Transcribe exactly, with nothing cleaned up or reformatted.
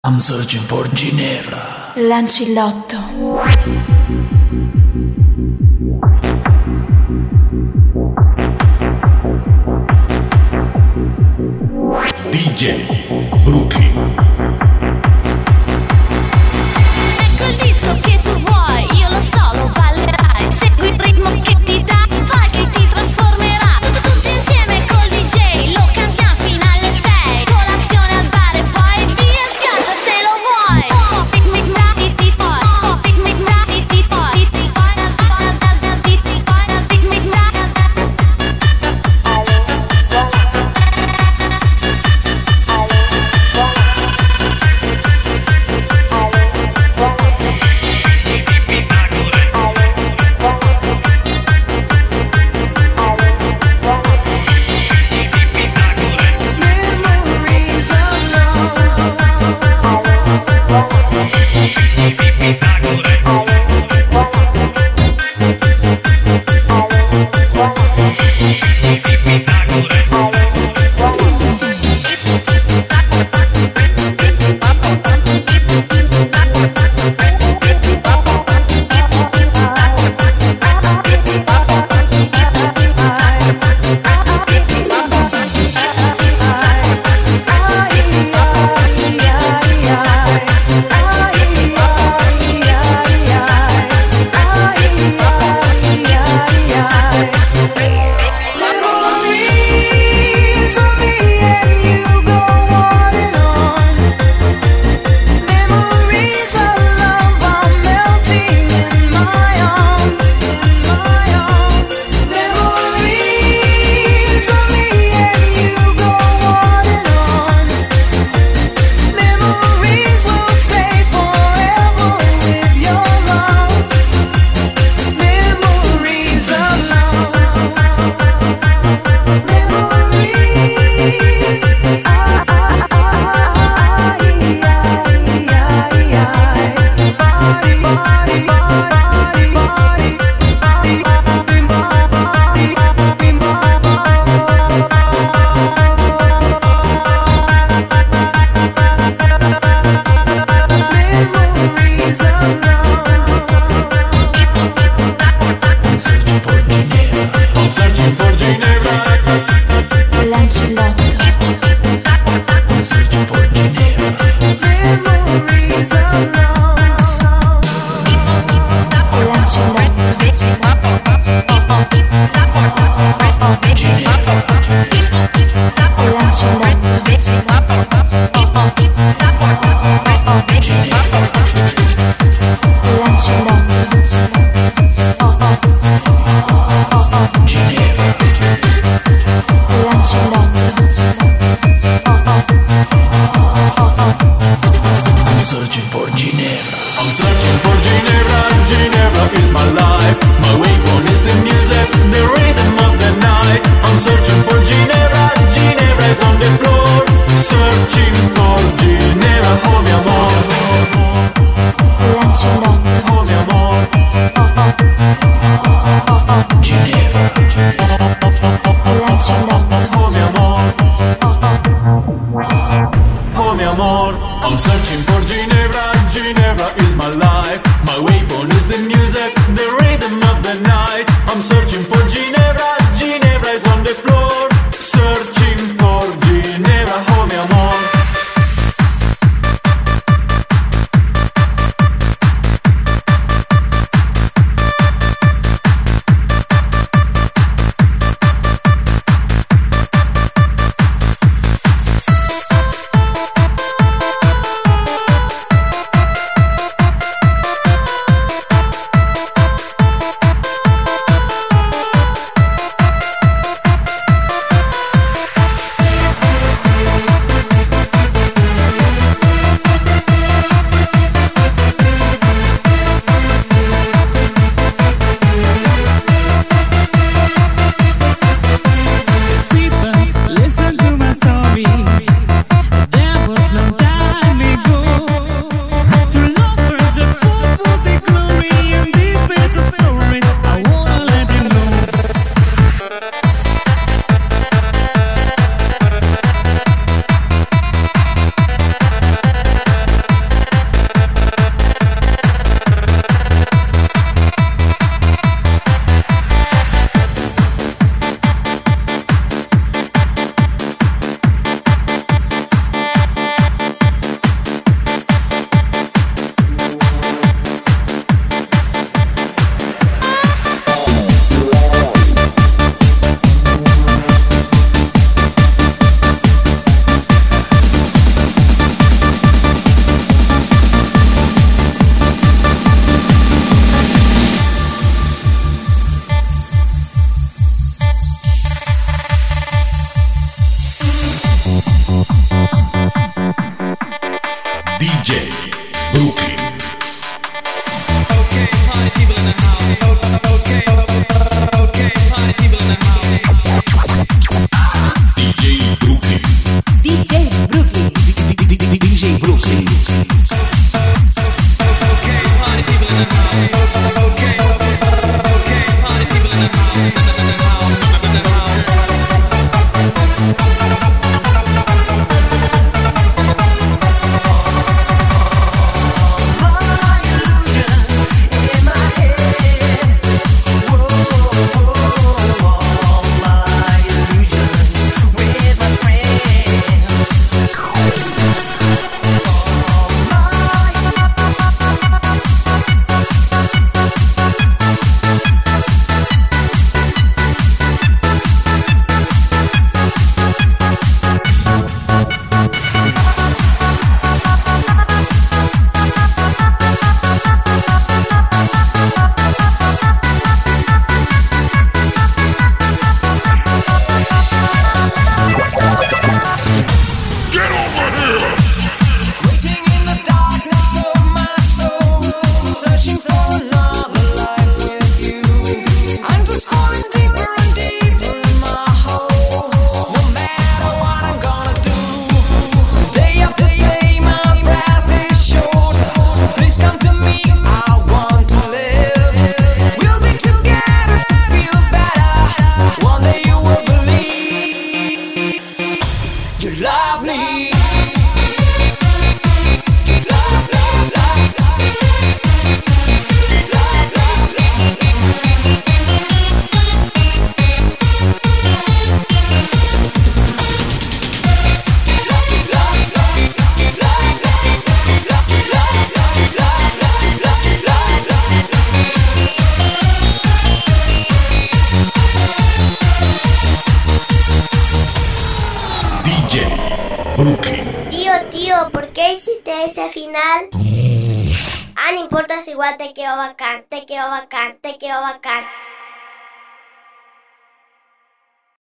I'm searching for Ginevra. Lancillotto. D J Brooklyn. Ecco il disco che tu vuoi, io lo so, lo ballerai. Segui il ritmo che ti dà, vai che ti trasformerà. Tutti insieme col D J, lo cantiamo fino alle sei. Colazione al bar e poi via schiaccia se lo vuoi. Pick me ti ti poi, pick me ti ti poi, ti poi, ti ti poi, pick me D J Brooklyn. Okay, party people in the house. Okay, okay, party people in the house. D J Brooklyn. D J Brooklyn. D J Brooklyn. Okay, party people in the house. Okay, okay, party people in the house. In the house, in the house. Brooklyn. Tío, tío, ¿por qué hiciste ese final? Ah, no importa, si igual te quedó bacán, te quedó bacán, te quedó bacán.